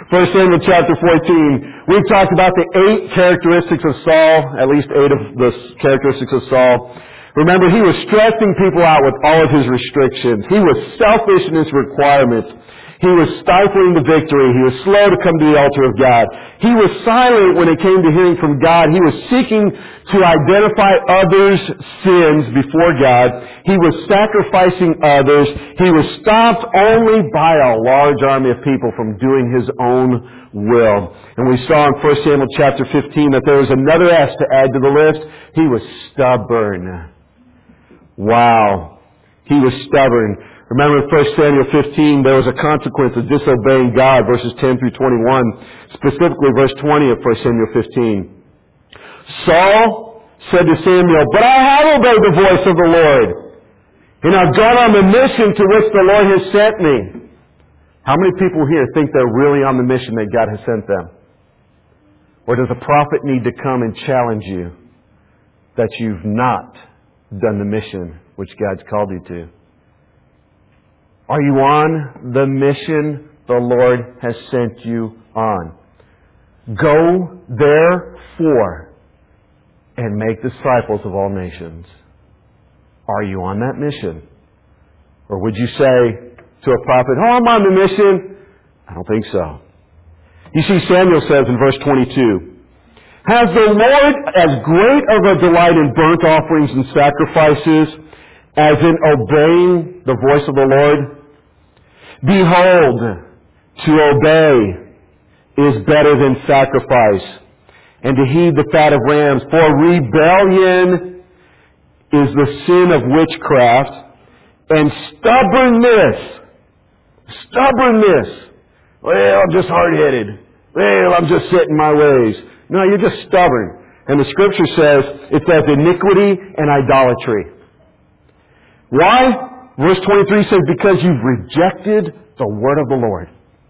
1 Samuel chapter 14. We've talked about the 8 characteristics of Saul, at least 8 of the characteristics of Saul. Remember, he was stressing people out with all of his restrictions. He was selfish in his requirements. He was stifling the victory. He was slow to come to the altar of God. He was silent when it came to hearing from God. He was seeking to identify others' sins before God. He was sacrificing others. He was stopped only by a large army of people from doing his own will. And we saw in 1 Samuel chapter 15 that there was another S to add to the list. He was stubborn. Wow. He was stubborn. Remember in 1 Samuel 15, there was a consequence of disobeying God, verses 10 through 21, specifically verse 20 of 1 Samuel 15. Saul said to Samuel, "But I have obeyed the voice of the Lord, and I've gone on the mission to which the Lord has sent me." How many people here think they're really on the mission that God has sent them? Or does a prophet need to come and challenge you that you've not done the mission which God's called you to? Are you on the mission the Lord has sent you on? Go, therefore, and make disciples of all nations. Are you on that mission? Or would you say to a prophet, "Oh, I'm on the mission"? I don't think so. You see, Samuel says in verse 22, "Has the Lord as great of a delight in burnt offerings and sacrifices as in obeying the voice of the Lord? Behold, to obey is better than sacrifice, and to heed the fat of rams. For rebellion is the sin of witchcraft, and stubbornness. Well, I'm just hard-headed. Well, I'm just set in my ways." No, you're just stubborn. And the Scripture says, it says iniquity and idolatry. Why? Verse 23 says, "Because you've rejected the word of the Lord."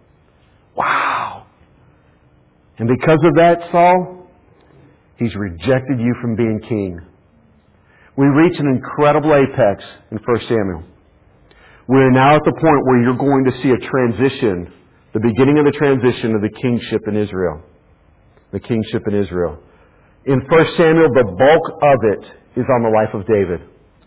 Wow. And because of that, Saul, he's rejected you from being king. We reach an incredible apex in 1 Samuel. We're now at the point where you're going to see a transition, the beginning of the transition of the kingship in Israel. The kingship in Israel. In 1 Samuel, the bulk of it is on the life of David.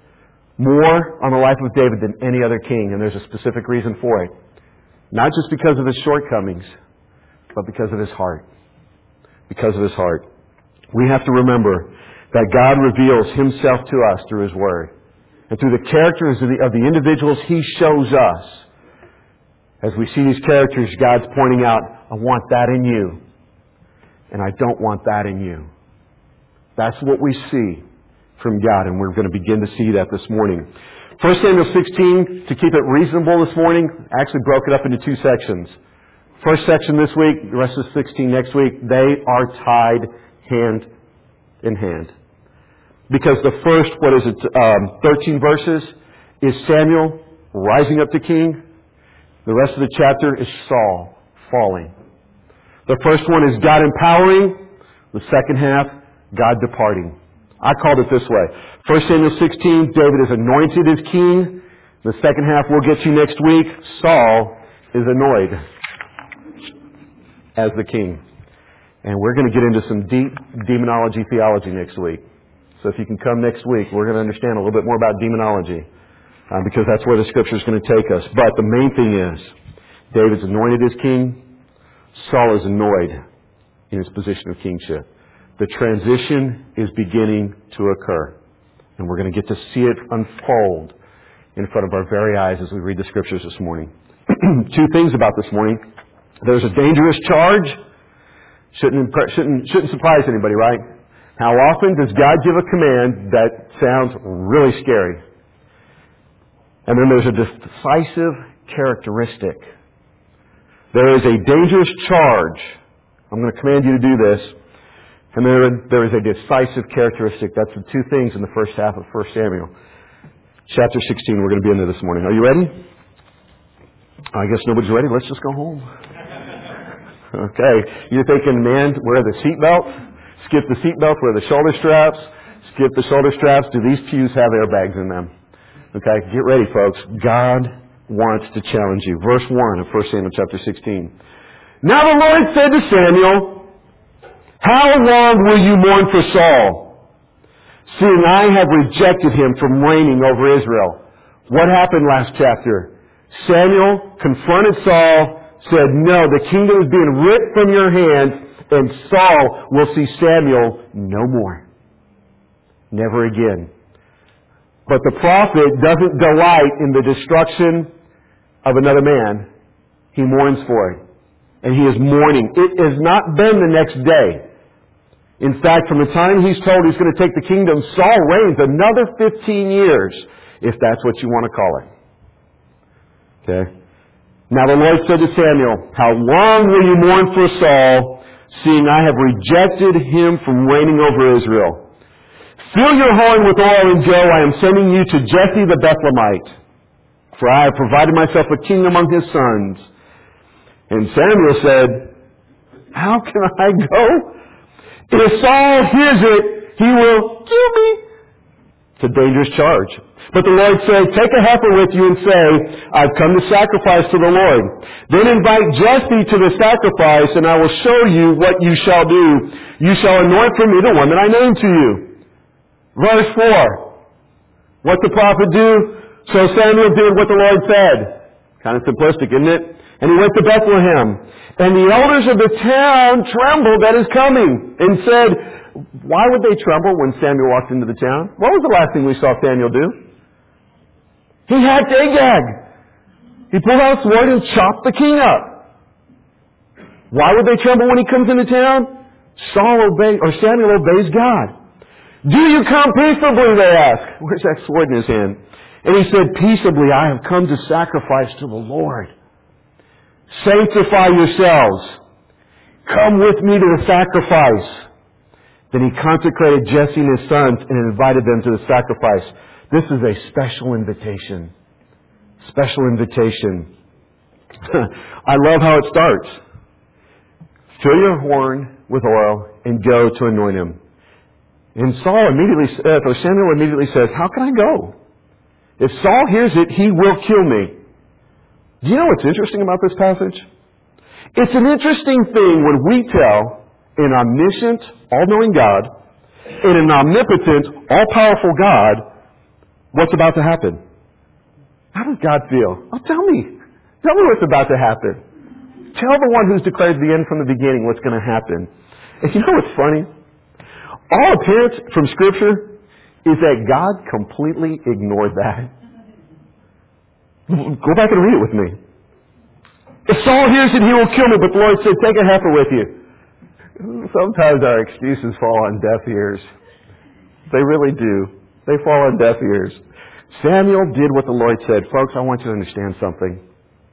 More on the life of David than any other king, and there's a specific reason for it. Not just because of his shortcomings, but because of his heart. Because of his heart. We have to remember that God reveals himself to us through his word. And through the characters of the individuals he shows us. As we see these characters, God's pointing out, "I want that in you. And I don't want that in you." That's what we see from God, and we're going to begin to see that this morning. 1 Samuel 16, to keep it reasonable this morning, actually broke it up into 2 sections. First section this week, the rest of 16 next week. They are tied hand in hand. Because the first, 13 verses is Samuel rising up to king. The rest of the chapter is Saul falling. The first one is God empowering. The second half, God departing. I called it this way. 1 Samuel 16, David is anointed as king. The second half we'll get to next week. Saul is annoyed as the king. And we're going to get into some deep demonology theology next week. So if you can come next week, we're going to understand a little bit more about demonology. Because that's where the Scripture is going to take us. But the main thing is, David's anointed as king. Saul is annoyed in his position of kingship. The transition is beginning to occur. And we're going to get to see it unfold in front of our very eyes as we read the Scriptures this morning. 2 things about this morning. There's a dangerous charge. Shouldn't surprise anybody, right? How often does God give a command that sounds really scary? And then there's a decisive characteristic. There is a dangerous charge. I'm going to command you to do this. And there is a decisive characteristic. That's the 2 things in the first half of 1 Samuel. Chapter 16, we're going to be in there this morning. Are you ready? I guess nobody's ready. Let's just go home. Okay. You're thinking, man, wear the seatbelt? Skip the seatbelt, wear the shoulder straps. Skip the shoulder straps. Do these pews have airbags in them? Okay, get ready, folks. God wants to challenge you. Verse 1 of 1 Samuel chapter 16. Now the Lord said to Samuel, how long will you mourn for Saul, seeing I have rejected him from reigning over Israel? What happened last chapter? Samuel confronted Saul, said, no, the kingdom is being ripped from your hands, and Saul will see Samuel no more. Never again. But the prophet doesn't delight in the destruction of another man. He mourns for it. And he is mourning. It has not been the next day. In fact, from the time he's told he's going to take the kingdom, Saul reigns another 15 years, if that's what you want to call it. Okay? Now the Lord said to Samuel, how long will you mourn for Saul, seeing I have rejected him from reigning over Israel? Fill your horn with oil and go. I am sending you to Jesse the Bethlehemite, for I have provided myself a king among his sons. And Samuel said, how can I go? If Saul hears it, he will kill me. It's a dangerous charge. But the Lord said, take a heifer with you and say, I've come to sacrifice to the Lord. Then invite Jesse to the sacrifice, and I will show you what you shall do. You shall anoint for me the one that I name to you. Verse 4. What's the prophet do? So Samuel did what the Lord said. Kind of simplistic, isn't it? And he went to Bethlehem. And the elders of the town trembled at his coming and said, why would they tremble when Samuel walked into the town? What was the last thing we saw Samuel do? He hacked Agag. He pulled out a sword and chopped the king up. Why would they tremble when he comes into town? Samuel obeys God. Do you come peaceably, they ask. Where's that sword in his hand? And he said, peaceably, I have come to sacrifice to the Lord. Sanctify yourselves. Come with me to the sacrifice. Then he consecrated Jesse and his sons and invited them to the sacrifice. This is a special invitation. Special invitation. I love how it starts. Fill your horn with oil and go to anoint him. And Samuel immediately says, how can I go? If Saul hears it, he will kill me. Do you know what's interesting about this passage? It's an interesting thing when we tell an omniscient, all-knowing God and an omnipotent, all-powerful God what's about to happen. How does God feel? Oh, tell me. Tell me what's about to happen. Tell the one who's declared the end from the beginning what's going to happen. And you know what's funny? All appearance from Scripture is that God completely ignored that. Go back and read it with me. If Saul hears it, he will kill me, but the Lord said, take a heifer with you. Sometimes our excuses fall on deaf ears. They really do. They fall on deaf ears. Samuel did what the Lord said. Folks, I want you to understand something.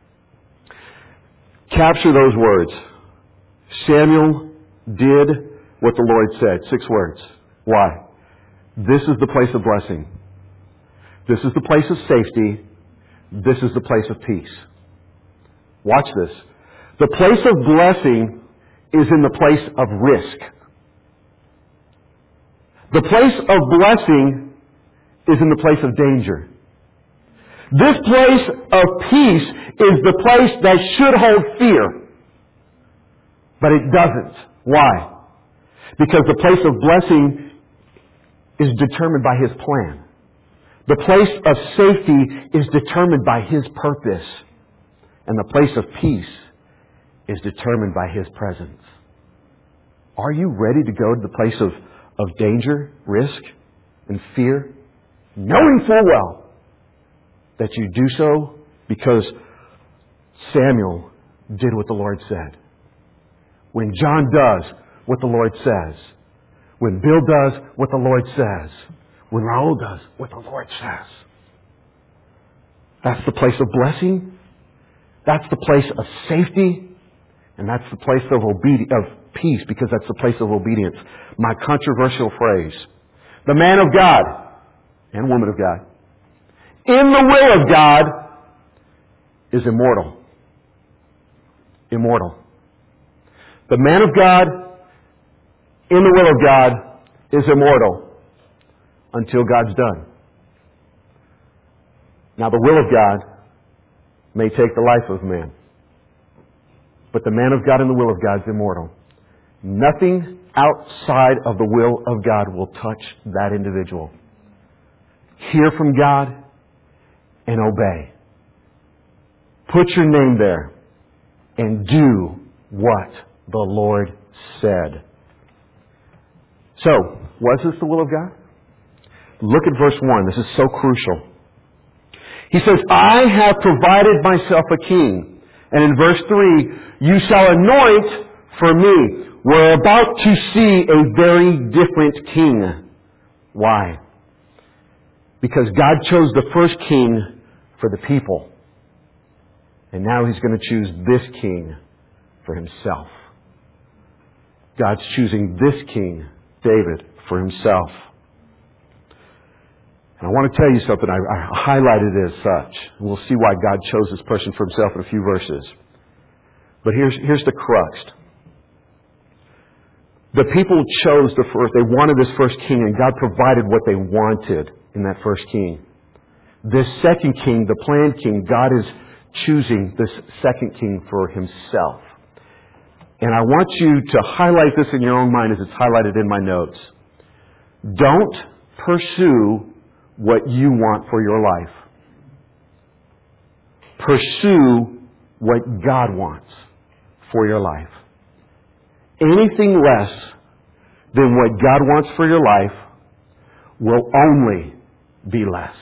Capture those words. Samuel did what the Lord said. 6 words. Why? This is the place of blessing. This is the place of safety. This is the place of peace. Watch this. The place of blessing is in the place of risk. The place of blessing is in the place of danger. This place of peace is the place that should hold fear. But it doesn't. Why? Because the place of blessing is determined by His plan. The place of safety is determined by His purpose. And the place of peace is determined by His presence. Are you ready to go to the place of danger, risk, and fear? Knowing full well that you do so because Samuel did what the Lord said. When John does what the Lord says. When Bill does what the Lord says. When Raul does what the Lord says. That's the place of blessing. That's the place of safety. And that's the place of peace, because that's the place of obedience. My controversial phrase. The man of God and woman of God, in the will of God, is immortal. Immortal. The man of God, in the will of God, is immortal until God's done. Now, the will of God may take the life of man. But the man of God and the will of God is immortal. Nothing outside of the will of God will touch that individual. Hear from God and obey. Put your name there and do what the Lord said. So, was this the will of God? Look at verse 1. This is so crucial. He says, I have provided myself a king. And in verse 3, you shall anoint for me. We're about to see a very different king. Why? Because God chose the first king for the people. And now He's going to choose this king for Himself. God's choosing this king, David, for Himself. And I want to tell you something. I highlighted it as such. We'll see why God chose this person for Himself in a few verses. But here's the crux. The people chose the first. They wanted this first king, and God provided what they wanted in that first king. This second king, the planned king, God is choosing this second king for Himself. And I want you to highlight this in your own mind as it's highlighted in my notes. Don't pursue what you want for your life. Pursue what God wants for your life. Anything less than what God wants for your life will only be less.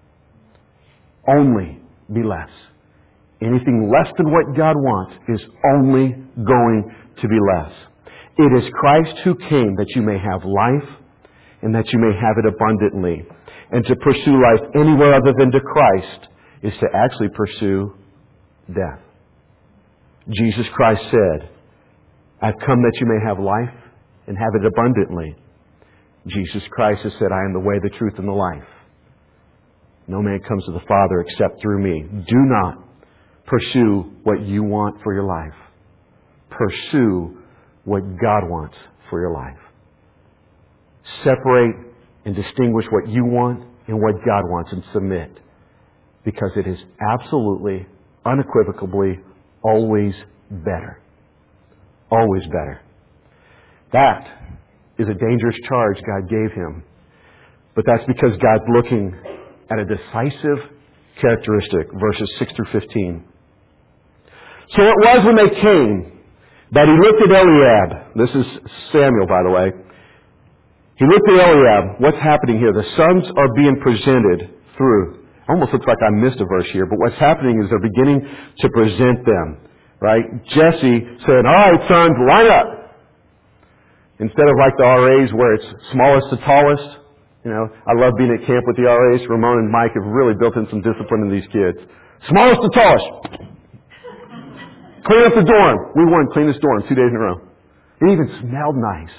Only be less. Anything less than what God wants is only going to be less. It is Christ who came that you may have life and that you may have it abundantly. And to pursue life anywhere other than to Christ is to actually pursue death. Jesus Christ said, I've come that you may have life and have it abundantly. Jesus Christ has said, I am the way, the truth, and the life. No man comes to the Father except through me. Do not pursue what you want for your life. Pursue what God wants for your life. Separate and distinguish what you want and what God wants and submit. Because it is absolutely, unequivocally, always better. Always better. That is a dangerous charge God gave him. But that's because God's looking at a decisive characteristic, verses 6 through 15. So it was when they came that he looked at Eliab. This is Samuel, by the way. He looked at Eliab. What's happening here? The sons are being presented through. Almost looks like I missed a verse here, but what's happening is they're beginning to present them. Right? Jesse said, all right, sons, line up. Instead of like the RAs where it's smallest to tallest. You know, I love being at camp with the RAs. Ramon and Mike have really built in some discipline in these kids. Smallest to tallest. Clean up the dorm. We won cleanest dorm 2 days in a row. It even smelled nice.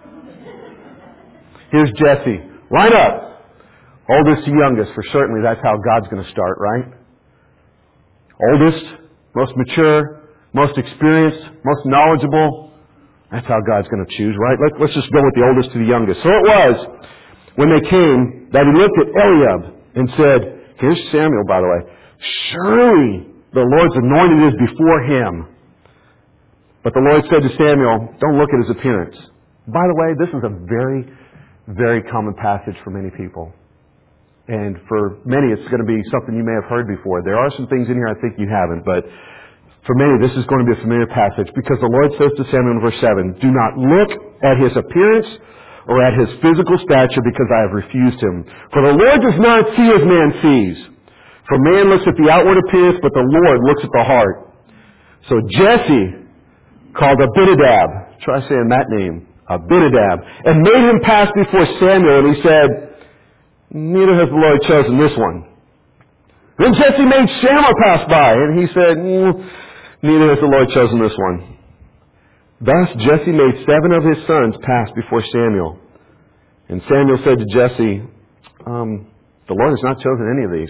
Here's Jesse. Line up. Oldest to youngest, for certainly that's how God's going to start, right? Oldest, most mature, most experienced, most knowledgeable. That's how God's going to choose, right? Let's just go with the oldest to the youngest. So it was, when they came, that he looked at Eliab and said, here's Samuel, by the way, surely the Lord's anointed is before him. But the Lord said to Samuel, don't look at his appearance. By the way, this is a very, very common passage for many people. And for many, it's going to be something you may have heard before. There are some things in here I think you haven't, but for many, this is going to be a familiar passage because the Lord says to Samuel in verse 7, do not look at his appearance or at his physical stature because I have refused him. For the Lord does not see as man sees. For man looks at the outward appearance, but the Lord looks at the heart. So Jesse called Abinadab, try saying that name, Abinadab, and made him pass before Samuel, and he said, neither has the Lord chosen this one. Then Jesse made Shammah pass by, and he said, neither has the Lord chosen this one. Thus Jesse made 7 of his sons pass before Samuel. And Samuel said to Jesse, the Lord has not chosen any of these.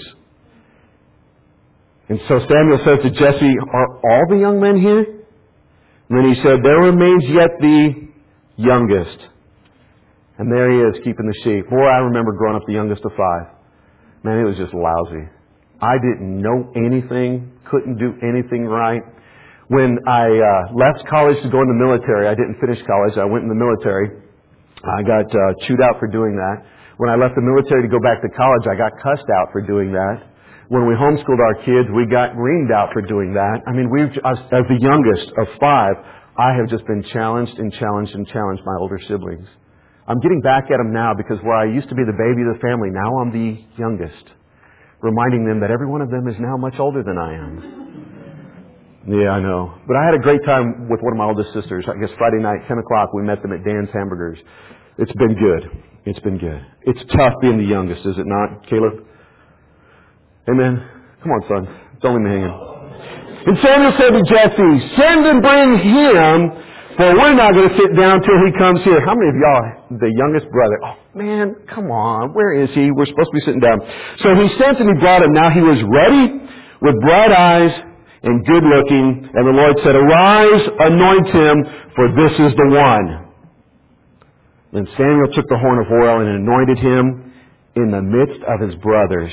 And so Samuel says to Jesse, are all the young men here? And then he said, there remains yet the youngest. And there he is, keeping the sheep. Boy, I remember growing up the youngest of 5. Man, it was just lousy. I didn't know anything, couldn't do anything right. When I left college to go in the military, I didn't finish college. I went in the military. I got chewed out for doing that. When I left the military to go back to college, I got cussed out for doing that. When we homeschooled our kids, we got reamed out for doing that. I mean, as the youngest of 5, I have just been challenged and challenged and challenged my older siblings. I'm getting back at them now because where I used to be the baby of the family, now I'm the youngest. Reminding them that every one of them is now much older than I am. Yeah, I know. But I had a great time with one of my oldest sisters. I guess Friday night, 10 o'clock, we met them at Dan's Hamburgers. It's been good. It's been good. It's tough being the youngest, is it not, Caleb? Amen? Come on, son. Don't leave me hanging. And Samuel said to Jesse, send and bring him, for we're not going to sit down till he comes here. How many of y'all, the youngest brother, oh man, come on, where is he? We're supposed to be sitting down. So he sent and he brought him. Now he was ready with bright eyes and good looking. And the Lord said, arise, anoint him, for this is the one. Then Samuel took the horn of oil and anointed him in the midst of his brothers.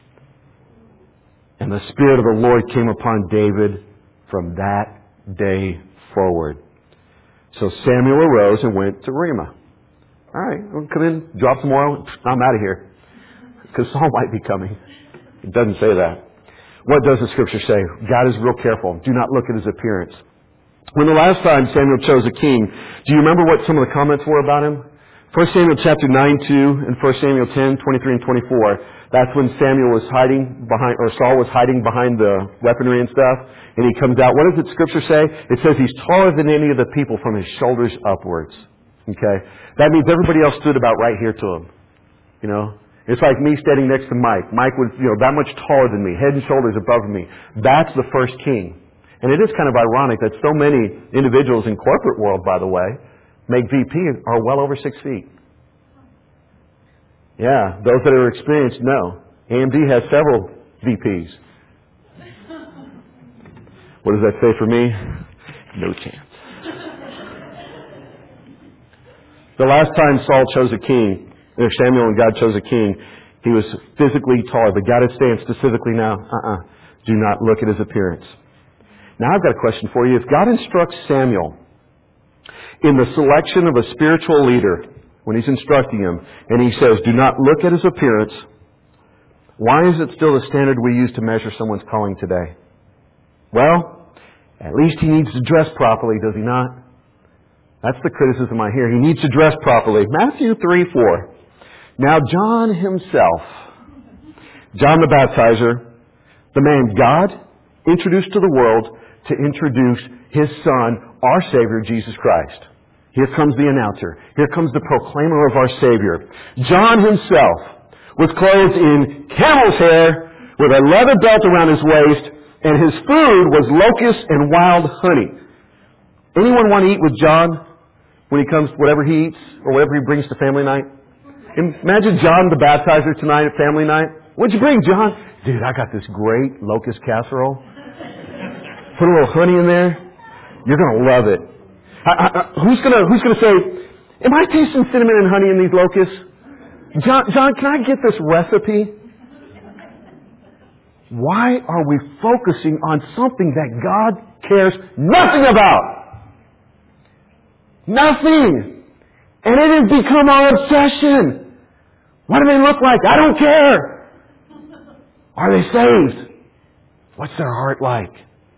And the Spirit of the Lord came upon David from that day forward. So Samuel arose and went to Ramah. All right, we'll come in, drop some oil. I'm out of here. Because Saul might be coming. It doesn't say that. What does the Scripture say? God is real careful. Do not look at his appearance. When the last time Samuel chose a king, do you remember what some of the comments were about him? 1 Samuel chapter 9:2 and 1 Samuel 10:23 and 24. That's when Samuel was hiding behind, or Saul was hiding behind the weaponry and stuff. And he comes out. What does the Scripture say? It says he's taller than any of the people from his shoulders upwards. Okay? That means everybody else stood about right here to him. You know? It's like me standing next to Mike. Mike was, that much taller than me, head and shoulders above me. That's the first king. And it is kind of ironic that so many individuals in corporate world, by the way, make VP are well over 6 feet. Yeah, those that are experienced know. AMD has several VPs. What does that say for me? No chance. The last time Saul chose a king, or Samuel and God chose a king, he was physically taller. But God is saying specifically now, do not look at his appearance. Now I've got a question for you. If God instructs Samuel in the selection of a spiritual leader, when he's instructing him, and he says, do not look at his appearance, why is it still the standard we use to measure someone's calling today? Well, at least he needs to dress properly, does he not? That's the criticism I hear. He needs to dress properly. Matthew 3:4. Now John himself, John the Baptizer, the man God introduced to the world to introduce his Son, our Savior, Jesus Christ. Here comes the announcer. Here comes the proclaimer of our Savior. John himself was clothed in camel's hair with a leather belt around his waist, and his food was locusts and wild honey. Anyone want to eat with John when he comes, whatever he eats or whatever he brings to family night? Imagine John the Baptizer tonight at family night. What'd you bring, John? Dude, I got this great locust casserole. Put a little honey in there. You're going to love it. Who's gonna say, am I tasting cinnamon and honey in these locusts? John, can I get this recipe? Why are we focusing on something that God cares nothing about? Nothing. And it has become our obsession. What do they look like? I don't care. Are they saved? What's their heart like?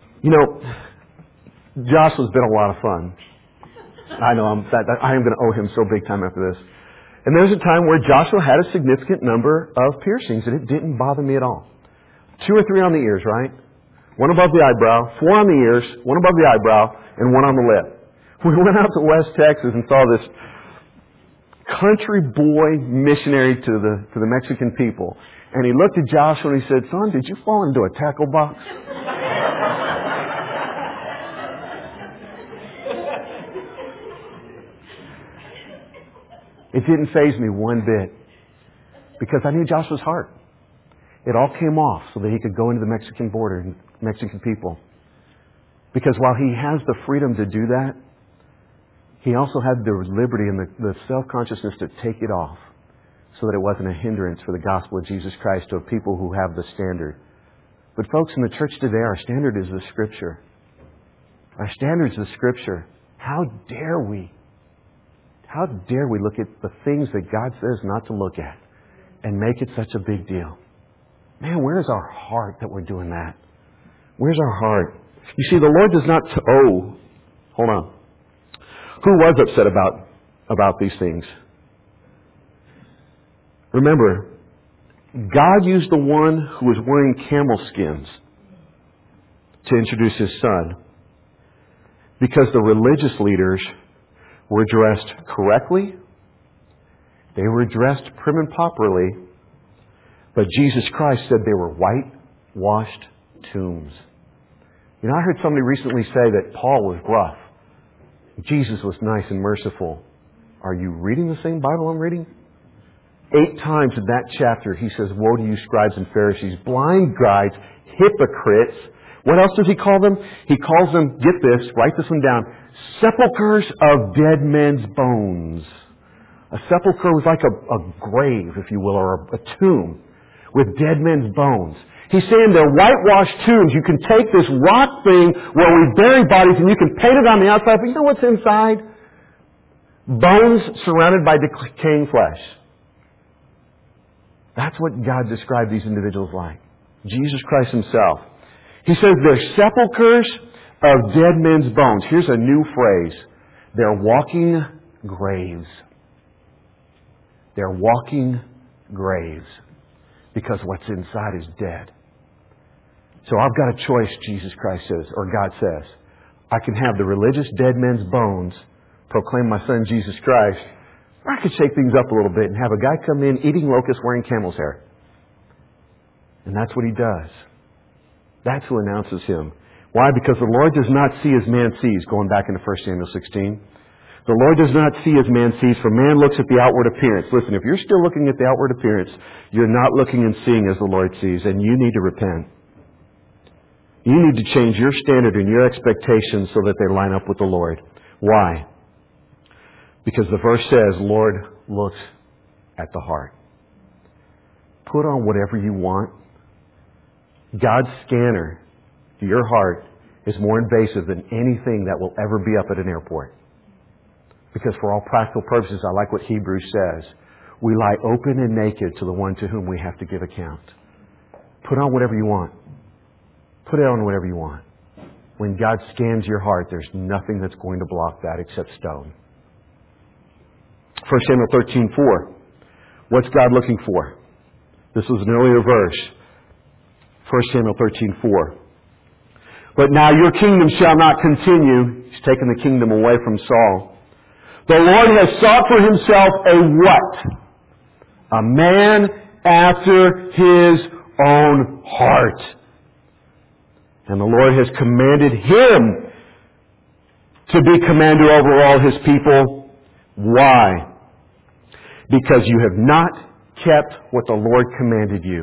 Joshua's been a lot of fun. I know I am going to owe him so big time after this. And there's a time where Joshua had a significant number of piercings, and it didn't bother me at all. 2 or 3 on the ears, right? 1 above the eyebrow, 4 on the ears, 1 above the eyebrow, and 1 on the lip. We went out to West Texas and saw this country boy missionary to the Mexican people. And he looked at Joshua and he said, son, did you fall into a tackle box? It didn't faze me one bit because I knew Joshua's heart. It all came off so that he could go into the Mexican border and Mexican people. Because while he has the freedom to do that, he also had the liberty and the self-consciousness to take it off so that it wasn't a hindrance for the gospel of Jesus Christ to people who have the standard. But folks, in the church today, our standard is the Scripture. Our standards of Scripture. How dare we? How dare we look at the things that God says not to look at and make it such a big deal? Man, where's our heart that we're doing that? Where's our heart? You see, the Lord does not... hold on. Who was upset about these things? Remember, God used the one who was wearing camel skins to introduce His Son because the religious leaders were dressed correctly. They were dressed prim and properly. But Jesus Christ said they were whitewashed tombs. You know, I heard somebody recently say that Paul was gruff. Jesus was nice and merciful. Are you reading the same Bible I'm reading? 8 times in that chapter he says, woe to you scribes and Pharisees, blind guides, hypocrites. What else does he call them? He calls them, get this, write this one down, sepulchres of dead men's bones. A sepulchre was like a grave, if you will, or a tomb with dead men's bones. He's saying they're whitewashed tombs. You can take this rock thing where we bury bodies and you can paint it on the outside, but you know what's inside? Bones surrounded by decaying flesh. That's what God described these individuals like. Jesus Christ Himself. He says they're sepulchres of dead men's bones. Here's a new phrase. They're walking graves. They're walking graves. Because what's inside is dead. So I've got a choice, Jesus Christ says, or God says. I can have the religious dead men's bones, proclaim my Son Jesus Christ, or I could shake things up a little bit and have a guy come in eating locusts wearing camel's hair. And that's what He does. That's who announces Him. Why? Because the Lord does not see as man sees, going back into 1 Samuel 16. The Lord does not see as man sees, for man looks at the outward appearance. Listen, if you're still looking at the outward appearance, you're not looking and seeing as the Lord sees, and you need to repent. You need to change your standard and your expectations so that they line up with the Lord. Why? Because the verse says, Lord looks at the heart. Put on whatever you want. God's scanner to your heart is more invasive than anything that will ever be up at an airport. Because for all practical purposes, I like what Hebrews says. We lie open and naked to the one to whom we have to give account. Put on whatever you want. Put it on whatever you want. When God scans your heart, there's nothing that's going to block that except stone. 1 Samuel 13:4. What's God looking for? This was an earlier verse. 1 Samuel 13:4. But now your kingdom shall not continue. He's taken the kingdom away from Saul. The Lord has sought for Himself a what? A man after His own heart. And the Lord has commanded him to be commander over all His people. Why? Because you have not kept what the Lord commanded you.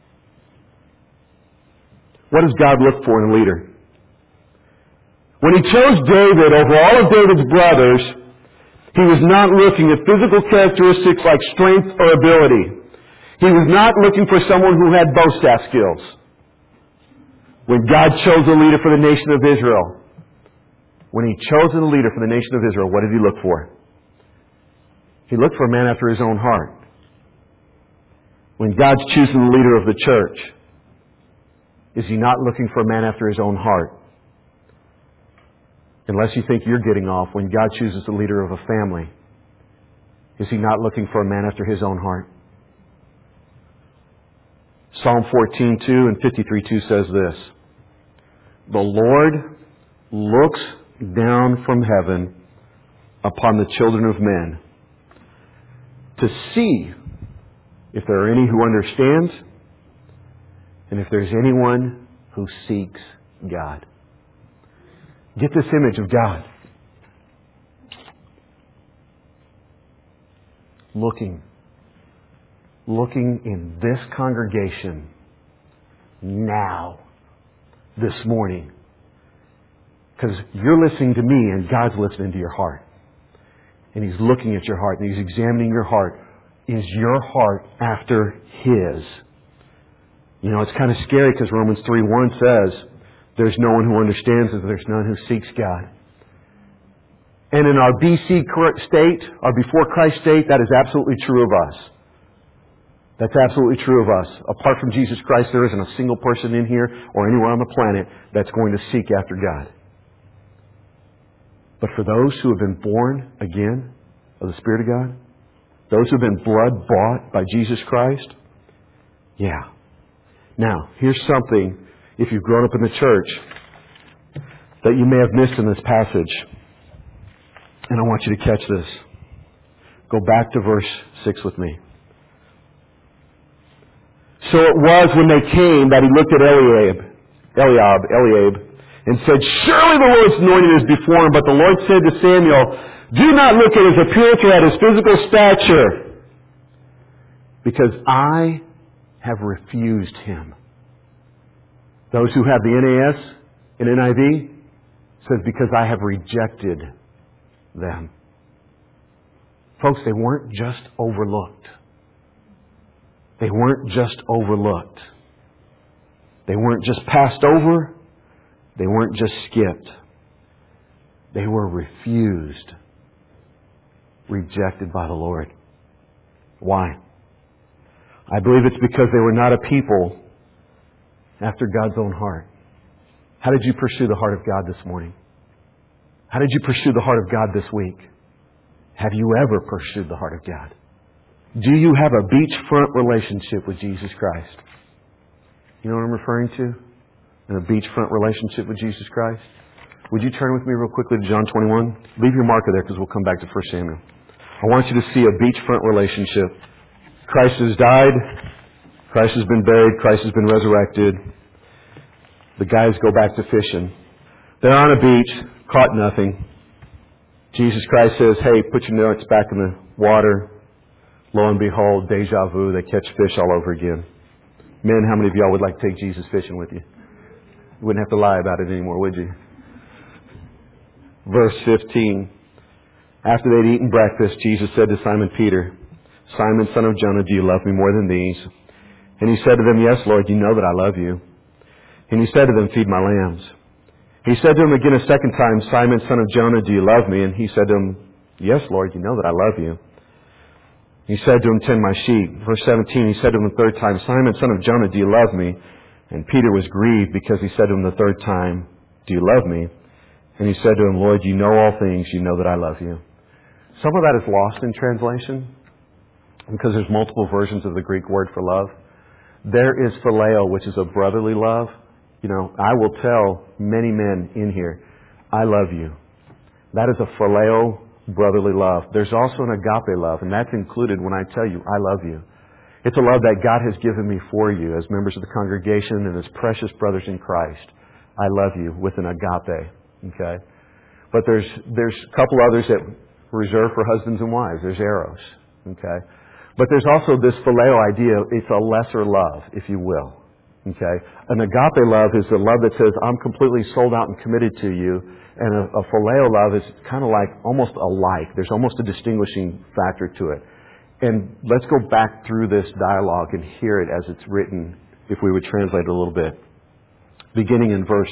What does God look for in a leader? When He chose David over all of David's brothers, He was not looking at physical characteristics like strength or ability. He was not looking for someone who had bow staff skills. When God chose a leader for the nation of Israel, when He chose a leader for the nation of Israel, what did He look for? He looked for a man after His own heart. When God's choosing the leader of the church, is He not looking for a man after His own heart? Unless you think you're getting off, when God chooses the leader of a family, is He not looking for a man after His own heart? Psalm 14:2 and 53:2 says this. The Lord looks down from heaven upon the children of men to see if there are any who understand and if there's anyone who seeks God. Get this image of God. Looking in this congregation now, this morning. Because you're listening to me and God's listening to your heart. And He's looking at your heart and He's examining your heart. Is your heart after His? You know, it's kind of scary because Romans 3:1 says, There's no one who understands us. There's none who seeks God. And in our BC state, our before Christ state, that is absolutely true of us. That's absolutely true of us. Apart from Jesus Christ, there isn't a single person in here or anywhere on the planet that's going to seek after God. But for those who have been born again of the Spirit of God, those who have been blood bought by Jesus Christ, yeah. Now, here's something, if you've grown up in the church, that you may have missed in this passage. And I want you to catch this. Go back to verse 6 with me. So it was when they came that he looked at Eliab, and said, surely the Lord's anointed is before him. But the Lord said to Samuel, do not look at his appearance or at his physical stature, because I have refused him. Those who have the NAS and NIV says, because I have rejected them. Folks, they weren't just overlooked. They weren't just overlooked. They weren't just passed over. They weren't just skipped. They were refused, rejected by the Lord. Why? I believe it's because they were not a people after God's own heart. How did you pursue the heart of God this morning? How did you pursue the heart of God this week? Have you ever pursued the heart of God? Do you have a beachfront relationship with Jesus Christ? You know what I'm referring to? In a beachfront relationship with Jesus Christ? Would you turn with me real quickly to John 21? Leave your marker there because we'll come back to 1 Samuel. I want you to see a beachfront relationship. Christ has died. Christ has been buried. Christ has been resurrected. The guys go back to fishing. They're on a beach, caught nothing. Jesus Christ says, hey, put your nets back in the water. Lo and behold, deja vu, they catch fish all over again. Men, how many of y'all would like to take Jesus fishing with you? You wouldn't have to lie about it anymore, would you? Verse 15. After they'd eaten breakfast, Jesus said to Simon Peter, Simon, son of Jonah, do you love me more than these? And he said to them, yes, Lord, you know that I love you. And he said to them, feed my lambs. He said to him again a second time, Simon, son of Jonah, do you love me? And he said to him, yes, Lord, you know that I love you. He said to him, tend my sheep. Verse 17, he said to him the third time, Simon, son of Jonah, do you love me? And Peter was grieved because he said to him the third time, do you love me? And he said to him, Lord, you know all things. You know that I love you. Some of that is lost in translation because there's multiple versions of the Greek word for love. There is phileo, which is a brotherly love. You know, I will tell many men in here, I love you. That is a phileo, brotherly love. There's also an agape love, and that's included when I tell you, I love you. It's a love that God has given me for you as members of the congregation and as precious brothers in Christ. I love you with an agape. Okay? But there's a couple others that reserve for husbands and wives. There's eros. Okay? But there's also this phileo idea. It's a lesser love, if you will. Okay? An agape love is the love that says, I'm completely sold out and committed to you. And a phileo love is kind of like almost alike. There's almost a distinguishing factor to it. And let's go back through this dialogue and hear it as it's written, if we would translate it a little bit. Beginning in verse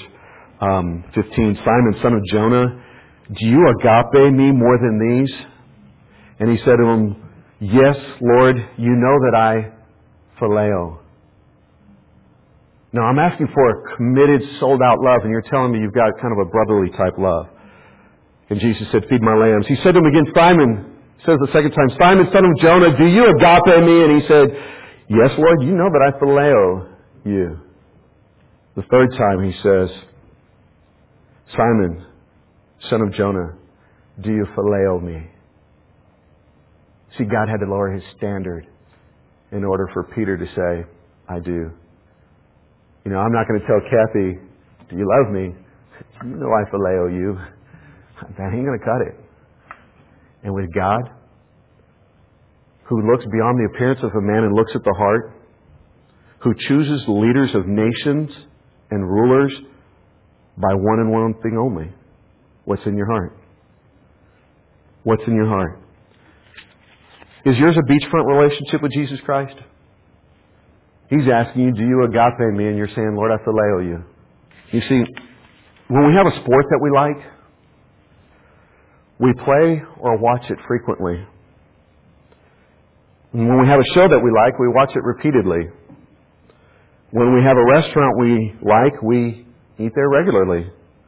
15, Simon, son of Jonah, do you agape me more than these? And he said to him, yes, Lord, you know that I phileo. Now, I'm asking for a committed, sold-out love, and you're telling me you've got kind of a brotherly type love. And Jesus said, feed my lambs. He said to him again, Simon, says the second time, Simon, son of Jonah, do you agape me? And he said, yes, Lord, you know that I phileo you. The third time he says, Simon, son of Jonah, do you phileo me? See, God had to lower his standard in order for Peter to say, I do. You know, I'm not going to tell Kathy, do you love me? You know I phileo you. That ain't going to cut it. And with God, who looks beyond the appearance of a man and looks at the heart, who chooses the leaders of nations and rulers by one and one thing only. What's in your heart? What's in your heart? Is yours a beachfront relationship with Jesus Christ? He's asking you, do you agape me? And you're saying, Lord, I phileo you. You see, when we have a sport that we like, we play or watch it frequently. And when we have a show that we like, we watch it repeatedly. When we have a restaurant we like, we eat there regularly.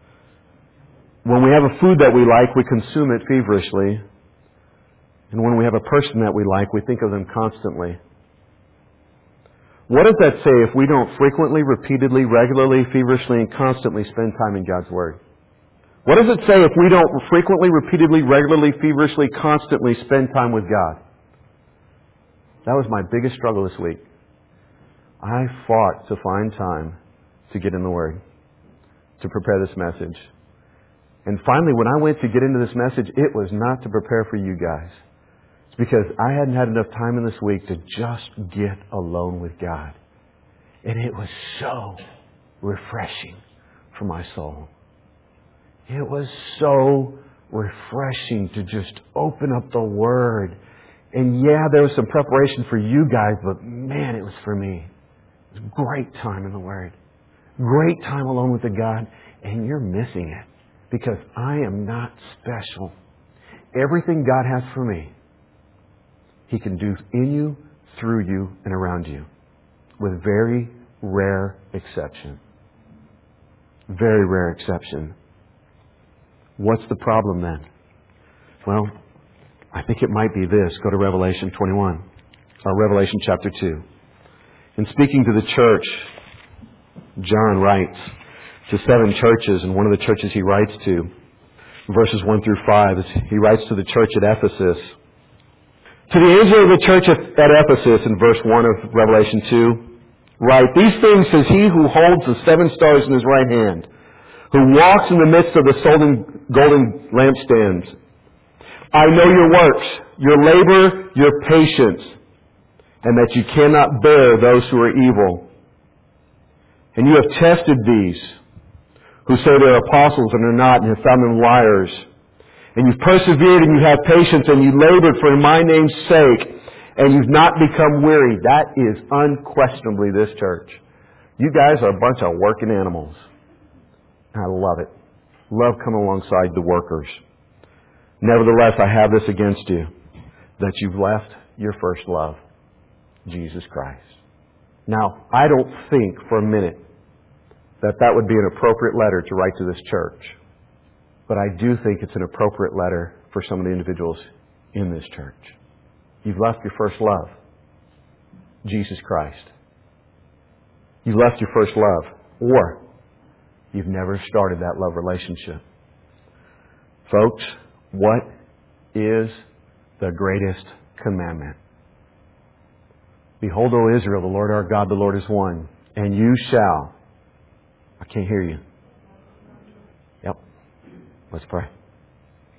When we have a food that we like, we consume it feverishly. And when we have a person that we like, we think of them constantly. What does that say if we don't frequently, repeatedly, regularly, feverishly, and constantly spend time in God's Word? What does it say if we don't frequently, repeatedly, regularly, feverishly, constantly spend time with God? That was my biggest struggle this week. I fought to find time to get in the Word, to prepare this message. And finally, when I went to get into this message, it was not to prepare for you guys. It's because I hadn't had enough time in this week to just get alone with God. And it was so refreshing for my soul. It was so refreshing to just open up the Word. And yeah, there was some preparation for you guys, but man, it was for me. It was great time in the Word. Great time alone with the God. And you're missing it because I am not special. Everything God has for me, He can do in you, through you, and around you. With very rare exception. Very rare exception. What's the problem then? Well, I think it might be this. Go to Revelation 21. Or Revelation chapter 2. In speaking to the church, John writes to 7 churches, and one of the churches he writes to, verses 1 through 5, he writes to the church at Ephesus. To the angel of the church at Ephesus, in verse 1 of Revelation 2, write, These things says he who holds the 7 stars in his right hand, who walks in the midst of the golden lampstands. I know your works, your labor, your patience, and that you cannot bear those who are evil. And you have tested these, who say they are apostles and are not, and have found them liars. And you've persevered and you have patience and you labored for my name's sake, and you've not become weary. That is unquestionably this church. You guys are a bunch of working animals. I love it. Love coming alongside the workers. Nevertheless, I have this against you, that you've left your first love, Jesus Christ. Now, I don't think for a minute that that would be an appropriate letter to write to this church. But I do think it's an appropriate letter for some of the individuals in this church. You've left your first love, Jesus Christ. You've left your first love, or you've never started that love relationship. Folks, what is the greatest commandment? Behold, O Israel, the Lord our God, the Lord is one. And you shall... I can't hear you. Yep. Let's pray.